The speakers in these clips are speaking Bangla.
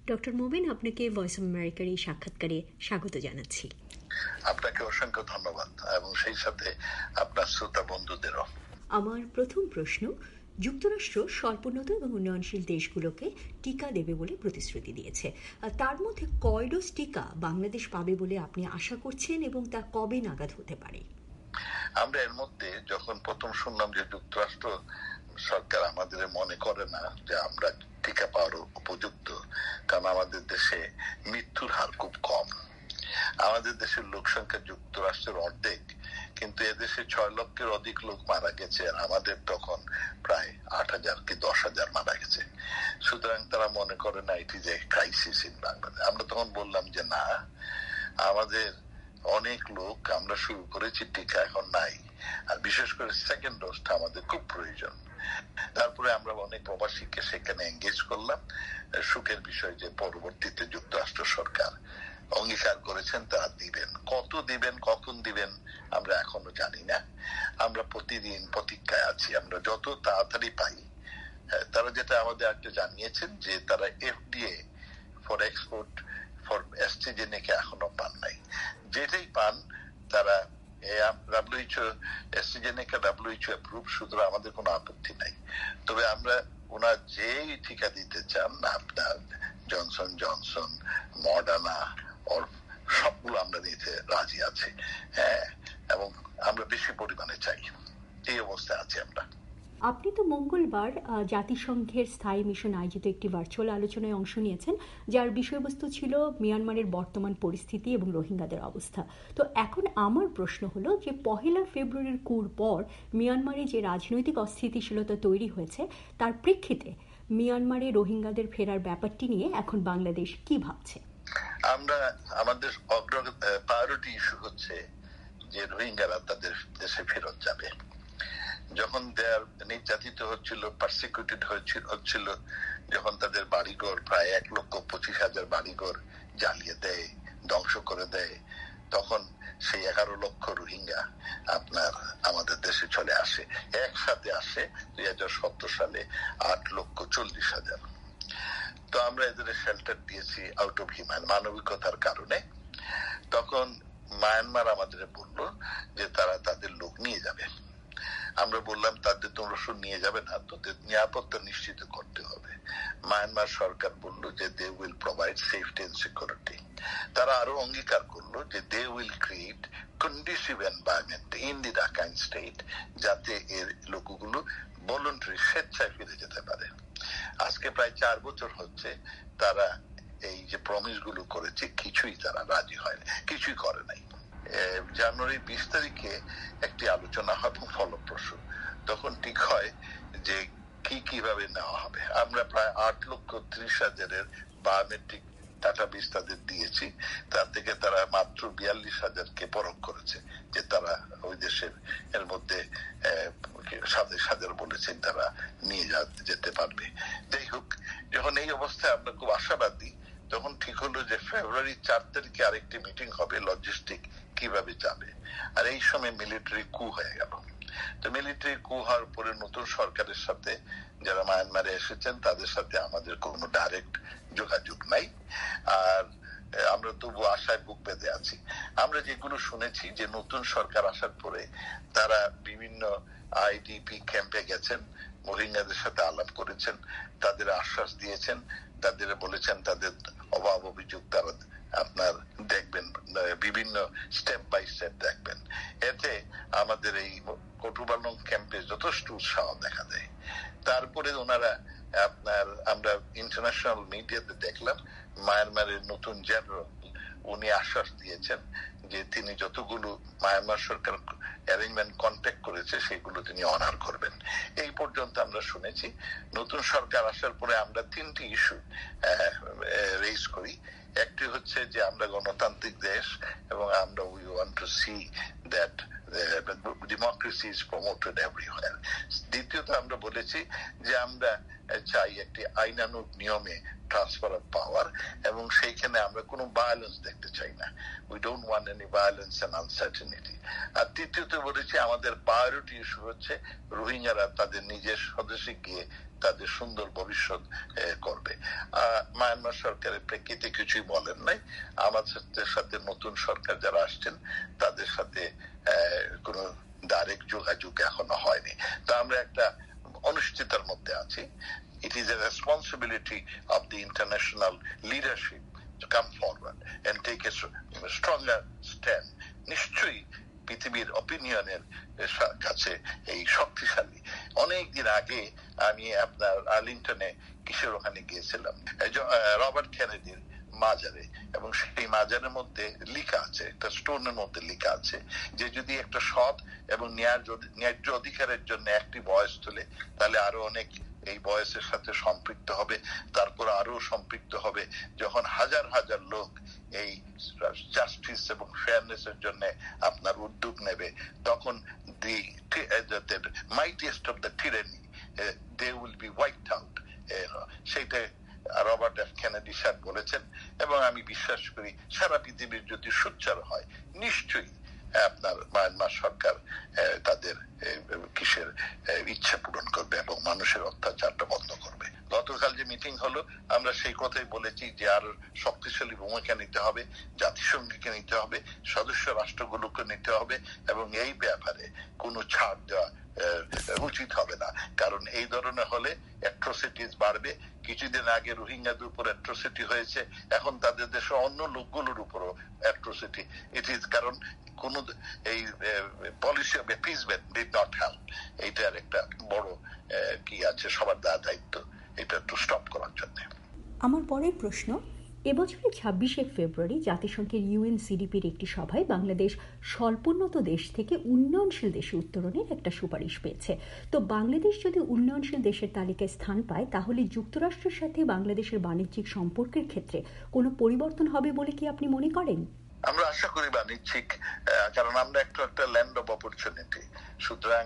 ডক্টর মোবিন, আপনাকে ভয়েস অব আমেরিকার এই সাক্ষাৎকারে স্বাগত জানাচ্ছি। আপনাকে অসংখ্য ধন্যবাদ এবং সেই সাথে আপনার শ্রোতা বন্ধুদেরও। আমার প্রথম প্রশ্ন, যুক্তরাষ্ট্র স্বল্পোন্নত এবং উন্নয়নশীল দেশগুলোকে টিকা দেবে বলে প্রতিশ্রুতি দিয়েছে। তার মধ্যে কয় ডোজ টিকা বাংলাদেশ পাবে বলে আপনি আশা করছেন এবং তা কবে নাগাদ হতে পারে? আমরা এর মধ্যে যখন প্রথম শুনলাম যে যুক্তরাষ্ট্র সরকার আমাদের মনে করে না যে আমরা টিকা পাওয়ার উপযুক্ত, কারণ আমাদের দেশে মৃত্যুর হার খুব কম। আমাদের দেশের লোক সংখ্যা যুক্তরাষ্ট্রের অর্ধেক, কিন্তু এদেশে 6 লক্ষের অধিক লোক মারা গেছে, আর আমাদের তখন প্রায় 8,000 কি 10,000 মারা গেছে। সুতরাং তারা মনে করে না এটি যে ক্রাইসিস ইন বাংলাদেশ। আমরা তখন বললাম যে না, আমাদের অনেক লোক, আমরা শুরু করেছি, টিকা এখন নাই, আর বিশেষ করে সেকেন্ড ডোজটা আমাদের খুব প্রয়োজন। তারপরে আমরা অনেক প্রবাসীকে সেখানে এঙ্গেজ করলাম। সুখের বিষয় যে পরবর্তীতে যুক্তরাষ্ট্র সরকার অঙ্গীকার করেছেন তারা দিবেন। কত দিবেন, কখন দিবেন আমরা এখনো জানি না। আমরা প্রতিদিন প্রতীক্ষায় আছি, আমরা যত তাড়াতাড়ি পাই। তারা যেটা আমাদের একটা জানিয়েছেন যে তারা FDA for export for AstraZeneca এখনো পান নাই। যেটাই পান তারা WHO অ্যাস্ট্রাজেনেকা WHO অ্যাপ্রুভ, সুতরাং আমাদের কোনো আপত্তি নাই। তবে আমরা ওনার যেই টিকা দিতে চান, আপনার জনসন জনসন, মডার্না, ওর সবগুলো আমরা নিতে রাজি আছি। হ্যাঁ, এবং আমরা বেশি পরিমাণে চাই। এই অবস্থায় আছি আমরা। আপনি তো মঙ্গলবার জাতিসংঘের স্থায়ী মিশন আয়োজিত একটি ভার্চুয়াল আলোচনায় অংশ নিয়েছেন, যার বিষয়বস্তু ছিল মিয়ানমারের বর্তমান পরিস্থিতি এবং রোহিঙ্গাদের অবস্থা। তো এখন আমার প্রশ্ন হলো যে 1 ফেব্রুয়ারির কুর পর মিয়ানমারে যে রাজনৈতিক অস্থিতিশীলতা তৈরি হয়েছে, তার প্রেক্ষিতে মিয়ানমারে রোহিঙ্গাদের ফেরার ব্যাপারটি নিয়ে এখন বাংলাদেশ কি ভাবছে? আমরা আমাদের প্রায়োরিটি ইস্যু হচ্ছে যে রোহিঙ্গারা তাদের দেশে ফেরত যাবে। যখন নির্যাতিত হচ্ছিল, পারসিকিউটেড হচ্ছিল, যখন তাদের বাড়িঘর প্রায় 1,25,000 বাড়িঘর জ্বালিয়ে দেয়, ধ্বংস করে দেয়, তখন সেই 11 লক্ষ রোহিঙ্গা আপনার আমাদের দেশে চলে আসে। একসাথে আসে 2017 সালে 8,40,000। তো আমরা এদের শেল্টার দিয়েছি আউট অফ হিউম্যান, মানবিকতার কারণে। তখন মায়ানমার আমাদের বলল যে তারা তাদের লোক নিয়ে যাবে। আমরা বললাম তাদের তোমরা শুধু নিয়ে যাবে না, তোদের নিরাপত্তা নিশ্চিত করতে হবে। মায়ানমার সরকার বলল যে they will provide safety and security. তারা আরো অঙ্গীকার করলো যে they will create conducive environment in the Rakhine state, যাতে এর লোকগুলো ভলান্টারি স্বেচ্ছায় ফিরে যেতে পারে। আজকে প্রায় 4 বছর হচ্ছে তারা এই যে প্রমিস গুলো করেছে, কিছুই তারা রাজি হয়নি, কিছুই করে নাই। জানুয়ারি 20 তারিখে একটি আলোচনা হয় ফলপ্রসূ, তখন ঠিক হয় যে কিভাবে নেওয়া হবে। আমরা প্রায় 8,30,000 বায়োমেট্রিক ডাটাবেস তাদের দিয়েছি, তার থেকে তারা মাত্র 42,000কে পরখ করেছে যে তারা ওই দেশের এর মধ্যে 27,000 বলেছেন তারা নিয়ে যেতে পারবে। যাই হোক, যখন এই অবস্থায় আমরা খুব আশাবাদী, তখন ঠিক হলো যে ফেব্রুয়ারি 4 তারিখে আরেকটি মিটিং হবে, লজিস্টিক কিভাবে যাবে। আর এই সময় মিলিটারি কু হয়ে গেল। তো মিলিটারি কু হওয়ার পরে নতুন সরকারের সাথে যারা মায়ানমারে এসেছেন তাদের সাথে আমাদের কোনো ডাইরেক্ট যোগাযোগ নাই। আর আমরা তবু আশায় বুক বেঁধে আছি। আমরা যেগুলো শুনেছি যে নতুন সরকার আসার পরে তারা বিভিন্ন আইডিপি ক্যাম্পে গেছেন, রোহিঙ্গাদের সাথে আলাপ করেছেন, তাদের আশ্বাস দিয়েছেন, তাদের বলেছেন তাদের অভাব অভিযোগ তারা আপনার দেখবেন, বিভিন্ন স্টেপ বাই স্টেপ দেখবেন। এতে আমাদের এই কটুবালং ক্যাম্পে যথেষ্ট উৎসাহ দেখা দেয়। তারপরে ওনারা আপনার আমরা ইন্টারন্যাশনাল মিডিয়াতে দেখলাম মায়ানমারের নতুন জেনারেল, উনি আশ্বাস দিয়েছেন যে তিনি যতগুলো মায়ানমার সরকার অ্যারেঞ্জমেন্ট কন্ট্যাক্ট করেছে সেগুলো তিনি অনার করবেন। এই পর্যন্ত আমরা শুনেছি। নতুন সরকার আসার পরে আমরা 3টি ইস্যু রেইজ করি। একটি হচ্ছে যে আমরা গণতান্ত্রিক দেশ এবং আমরা we want to see that democracy is promoted everywhere. দ্বিতীয়ত আমরা বলেছি যে আমরা চাই একটি আইনানুগ নিয়মে ট্রান্সফার অফ পাওয়ার হওয়ার, এবং সেইখানে আমরা কোনো ভায়োলেন্স দেখতে চাই না। We don't want any violence and uncertainty. আর তৃতীয়ত বলেছি আমাদের প্রায়োরিটি ইস্যু হচ্ছে রোহিঙ্গারা তাদের নিজের স্বদেশে গিয়ে তাদের সুন্দর ভবিষ্যৎ করবে। মায়ানমার সরকারের প্রেক্ষিতে কিছুই বলেন নাই। আমাদের সাথে নতুন সরকার যারা আসছেন তাদের সাথে কোনো ডাইরেক্ট যোগাযোগ এখনো হয়নি। তো আমরা একটা অনিশ্চয়তার মধ্যে আছি। It is a responsibility of the international leadership to come forward and take a stronger stand. নিশ্চয়ই পৃথিবীর অপিনিয়নের কাছে এই শক্তিশালী। অনেকদিন আগে আমি আপনার আর্লিংটনে কিসের ওখানে গিয়েছিলাম, রবার্ট কেনেডির মাজারে, এবং সেই মাজারের মধ্যে লেখা আছে, একটা স্টোনের মধ্যে লেখা আছে যে যদি একটা সৎ এবং ন্যায্য অধিকারের জন্য একটি ভয়েস তোলে তাহলে আরো অনেক এই বয়সের সাথে সম্পৃক্ত হবে, তারপর আরো সম্পৃক্ত হবে যখন হাজার হাজার লোক এই জাস্টিস এবং ফেয়ারনেস এর জন্য আপনার উদ্যোগ নেবে, তখন the mightiest of the tyranny they will be wiped out. সেইটা রবার্ট এফ কেনেডি স্যার বলেছেন, এবং আমি বিশ্বাস করি সারা পৃথিবীর যদি সোচ্চার হয় নিশ্চয়ই আপনার মায়ানমার সরকার তাদের কিসের ইচ্ছা পূরণ করবে এবং মানুষের অত্যাচারটা বন্ধ করবে। গতকাল যে মিটিং হলো আমরা সেই কথাই বলেছি যে আরো শক্তিশালী ভূমিকা নিতে হবে, জাতিসংঘকে নিতে হবে, সদস্য রাষ্ট্রগুলোকে নিতে হবে, এবং এই ব্যাপারে কোনো ছাড় দেওয়া উচিত হবে না। কারণ এই ধরনের হলে অ্যাট্রোসিটিস বাড়বে। কিছুদিন আগে রোহিঙ্গাদের উপর অ্যাট্রোসিটি হয়েছে, এখন তাদের দেশে অন্য লোকগুলোর উপরও অ্যাট্রোসিটি। ইট ইজ কারণ কোন এই policy of appeasement did not help. এইটার একটা বড় কি আছে, সবার দায়িত্ব এটা একটু স্টপ করার জন্য। আমার পরের প্রশ্ন, এবছরের 26শে ফেব্রুয়ারি জাতিসংঘের UNCDP-র একটি সভায় বাংলাদেশ স্বল্পোন্নত দেশ থেকে উন্নয়নশীল দেশে উত্তরণের একটা সুপারিশ পেয়েছে। তো বাংলাদেশ যদি উন্নয়নশীল দেশের তালিকায় স্থান পায় তাহলে যুক্তরাষ্ট্রের সাথে বাংলাদেশের বাণিজ্যিক সম্পর্কের ক্ষেত্রে কোনো পরিবর্তন হবে বলে কি আপনি মনে করেন? আমরা আশা করি বাণিজ্যিক, কারণ আমরা একটা ল্যান্ড অফ অপরচুনিটি। সুতরাং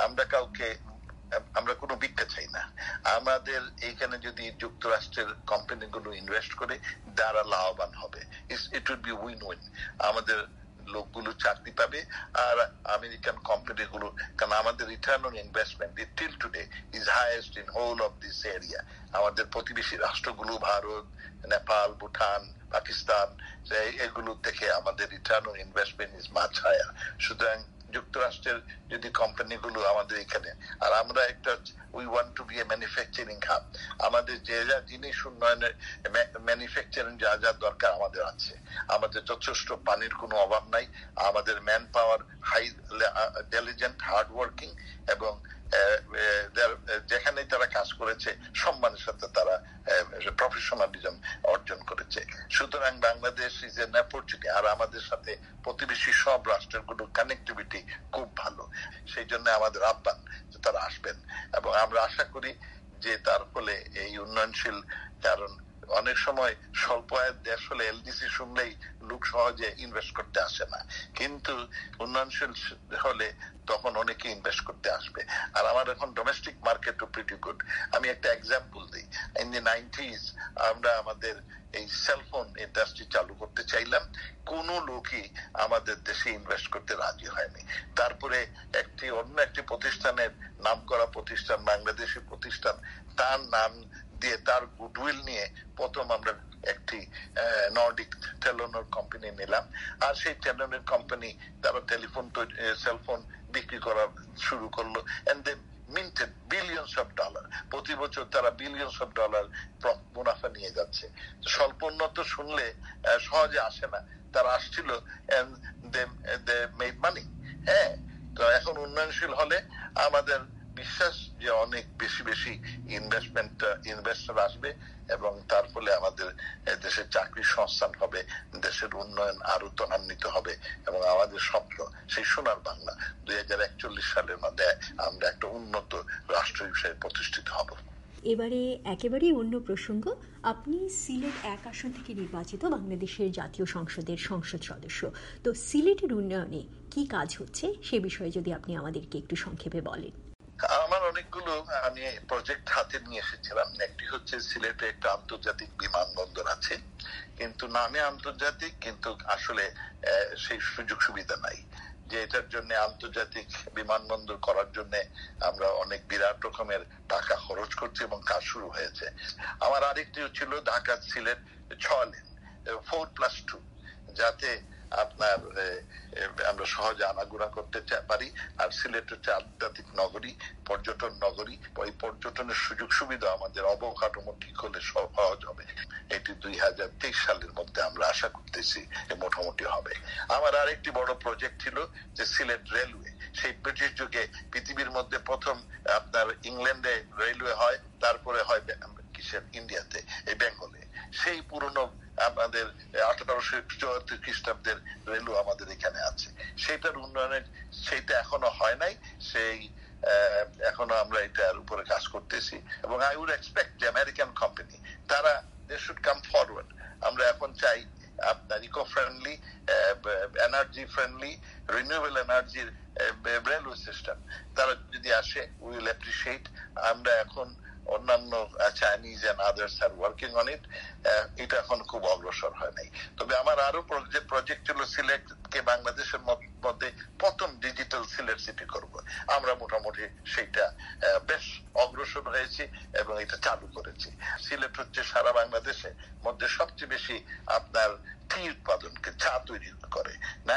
আমরা কোনো ভিক্ষা চাই না। আমাদের এইখানে যদি যুক্তরাষ্ট্রের কোম্পানিগুলো ইনভেস্ট করে তারা লাভবান হবে। It will be win win. আমাদের লোকগুলো চাকরি পাবে আর আমেরিকান কোম্পানিগুলো, কারণ আমাদের return on investment till today is highest in whole of this area. আমাদের প্রতিবেশী রাষ্ট্রগুলো ভারত, নেপাল, ভুটান, পাকিস্তান, এগুলো থেকে আমাদের return on investment is much higher. সুতরাং যুক্তরাষ্ট্রের যদি কোম্পানিগুলো আমাদের এখানে, আর আমরা একটা we want to be a manufacturing hub. আমাদের যে যা জিনিস উন্নয়নের ম্যানুফ্যাকচারিং যা যা দরকার আমাদের আছে। আমাদের যথেষ্ট পানির কোনো অভাব নাই। আমাদের man power high intelligent, hard working, এবং যেখানে তারা কাজ করেছে সম্মানের সাথে তারা প্রফেশনালিজম অর্জন করেছে। সুতরাং বাংলাদেশ ইজ এন অপরচুনিটি। আর আমাদের সাথে প্রতিবেশী সব রাষ্ট্রগুলোর কানেক্টিভিটি খুব ভালো। সেই জন্য আমাদের আহ্বান যে তারা আসবেন, এবং আমরা আশা করি যে তার ফলে এই উন্নয়নশীল, কারণ অনেক সময় স্বল্প আয়ের দেশ হলে এলডিসি শুনলেই লোক সহজে ইনভেস্ট করতে আসে না, কিন্তু উন্নয়নশীল হলে তখন অনেকে ইনভেস্ট করতে আসবে। আর আমার এখন ডোমেস্টিক মার্কেটও প্রিটি গুড। আমি একটা এক্সাম্পল দিই। ইন দি 90s আমরা আমাদের এই সেলফোন ইন্ডাস্ট্রি চালু করতে চাইলাম, কোন লোকই আমাদের দেশে ইনভেস্ট করতে রাজি হয়নি। তারপরে অন্য একটি প্রতিষ্ঠানের নাম করা প্রতিষ্ঠান, বাংলাদেশি প্রতিষ্ঠান, তার নাম দিয়ে তার গুডউইল নিয়ে প্রথম আমরা একটি নর্ডিক টেলিনর কোম্পানি নিলাম। আর সেই টেলিনর কোম্পানি তারা সেলফোন বিক্রি করা শুরু করলো, and they minted billions of dollar. প্রতি বছর তারা বিলিয়নস অফ ডলার মুনাফা নিয়ে যাচ্ছে। স্বল্পোন্নত শুনলে সহজে আসে না, তারা আসছিল এন্ড দে মেড মানি। হ্যাঁ, তো এখন উন্নয়নশীল হলে আমাদের বিশ্বাস যে অনেক বেশি বেশি ইনভেস্টর আসবে, এবং তার ফলে আমাদের দেশের চাকরির সংস্থান হবে, দেশের উন্নয়ন আরো ত্বরান্বিত হবে, এবং আমাদের স্বপ্ন সেই সোনার বাংলা 2041 সালের মধ্যে আমরা একটা উন্নত রাষ্ট্র হিসেবে প্রতিষ্ঠিত হব। এবারে একেবারেই অন্য প্রসঙ্গ। আপনি সিলেট 1 আসন থেকে নির্বাচিত বাংলাদেশের জাতীয় সংসদের সংসদ সদস্য। তো সিলেটের উন্নয়নে কি কাজ হচ্ছে সে বিষয়ে যদি আপনি আমাদেরকে একটু সংক্ষেপে বলেন। আমার অনেকগুলো আমি প্রজেক্ট হাতে নিয়ে এসেছিলাম। একটি হচ্ছে সিলেটে একটা আন্তর্জাতিক বিমানবন্দর আছে। কিন্তু নামে আন্তর্জাতিক, কিন্তু আসলে সেই সুযোগ সুবিধা নাই, যে এটার জন্য আন্তর্জাতিক বিমানবন্দর করার জন্য আমরা অনেক বিরাট রকমের টাকা খরচ করছি এবং কাজ শুরু হয়েছে। আমার আরেকটি ছিল ঢাকা সিলেট 6 লেন 4+2, যাতে আপনার আমরা সহজে আনাগোনা করতে পারি। আর সিলেট হচ্ছে আধ্যাত্মিক নগরী, পর্যটন নগরী, ওই পর্যটনের সুযোগ সুবিধা আমাদের অবকাঠামো ঠিক হলে সহজ হবে। এটি 2023 সালের মধ্যে আমরা আশা করতেছি মোটামুটি হবে। আমার আরেকটি বড় প্রজেক্ট ছিল যে সিলেট রেলওয়ে। সেই ব্রিটিশ যুগে পৃথিবীর মধ্যে প্রথম আপনার ইংল্যান্ডে রেলওয়ে হয়, তারপরে হয় কিসের ইন্ডিয়াতে, এই বেঙ্গলে। সেই পুরনো আমাদের 1874 খ্রিস্টাব্দের রেলও আমাদের এখানে আছে। সেটার উন্নয়নের সেইটা এখনো হয় নাই, সেই এখনো আমরা এটার উপরে কাজ করতেছি। এবং আই উড এক্সপেক্ট যে আমেরিকান কোম্পানি তারা দে শুড কাম ফরওয়ার্ড। আমরা এখন চাই আপনার eco friendly, energy friendly, renewable এনার্জির রেলওয়ে সিস্টেম তারা যদি আসে, উই উইল অ্যাপ্রিশিয়েট। আমরা এখন অন্যান্য চাইনিজ এন্ড আদার্স আর ওয়ার্কিং অন ইট, এটা এখন খুব অগ্রসর হয় নাই। তবে আমার আরো প্রজেক্ট ছিল সিলেটকে বাংলাদেশের মধ্যে প্রথম ডিজিটাল সিলেট সিটি করব। আমরা মোটামুটি সেইটা বেশ অগ্রসর হয়েছি এবং এটা চালু করেছি। সিলেট হচ্ছে সারা বাংলাদেশের মধ্যে সবচেয়ে বেশি আপনার টি উৎপাদনকে, চা তৈরি করে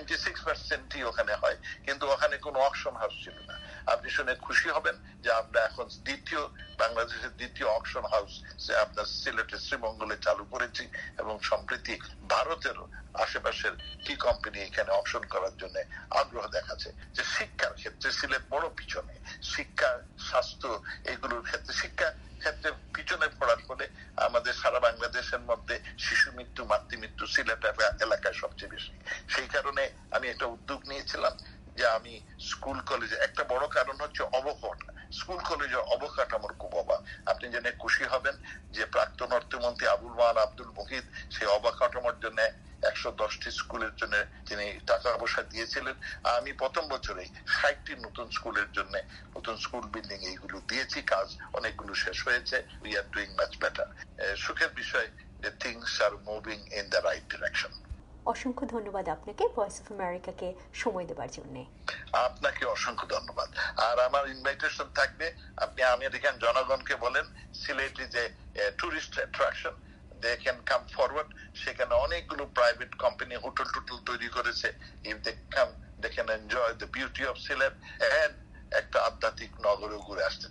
96% ওখানে হয়, কিন্তু ওখানে কোনো অকশন হাউস ছিল না। আপনি শুনে খুশি হবেন যে আমরা এখন বাংলাদেশের দ্বিতীয় অকশন হাউস আপনার সিলেটের শ্রীমঙ্গলে চালু করেছি, এবং সম্প্রতি ভারতেরও আশেপাশের টি কোম্পানি এখানে অকশন করার জন্য আগ্রহ দেখাচ্ছে। যে শিক্ষার ক্ষেত্রে সিলেট বড় পিছনে, শিক্ষা, স্বাস্থ্য, এগুলোর ক্ষেত্রে, শিক্ষা ক্ষেত্রে পিছনে পড়ার ফলে আমাদের সারা বাংলাদেশের মধ্যে শিশু মৃত্যু, মাতৃমৃত্যু সিলেট এলাকায় সবচেয়ে বেশি। সেই কারণে আমি একটা উদ্যোগ নিয়েছিলাম যে আমি স্কুল কলেজে, একটা বড় কারণ হচ্ছে অবকাঠামো, স্কুল কলেজের অবকাঠামোর খুব অভাব। আপনি জেনে খুশি হবেন যে প্রাক্তন অর্থমন্ত্রী আবুল মাল আব্দুল মুহিত সেই অবকাঠামোর জন্য 110টি স্কুলের জন্য তিনি টাকা পয়সা দিয়েছিলেন। আমি প্রথম বছরেই 60টি নতুন স্কুলের জন্য নতুন স্কুল বিল্ডিং এইগুলো দিয়েছি। কাজ অনেকগুলো শেষ হয়েছে। We are doing much better. সুখের বিষয় যে things are moving in the right direction. অসংখ্য ধন্যবাদ আপনাকে ভয়েস অফ আমেরিকাকে সময় দেওয়ার জন্য। আপনাকে অসংখ্য ধন্যবাদ। আর আমার ইনভাইটেশন থাকবে, আপনি আমেরিকান জনগণকে বলেন Sylhet is a tourist attraction, they can come forward. সেখানে অনেকগুলো প্রাইভেট কোম্পানি হোটেল টোটেল তৈরি করেছে। If they come, they can enjoy the beauty of Sylhet and একটা আধ্যাত্মিক নগরে ঘুরে আসতে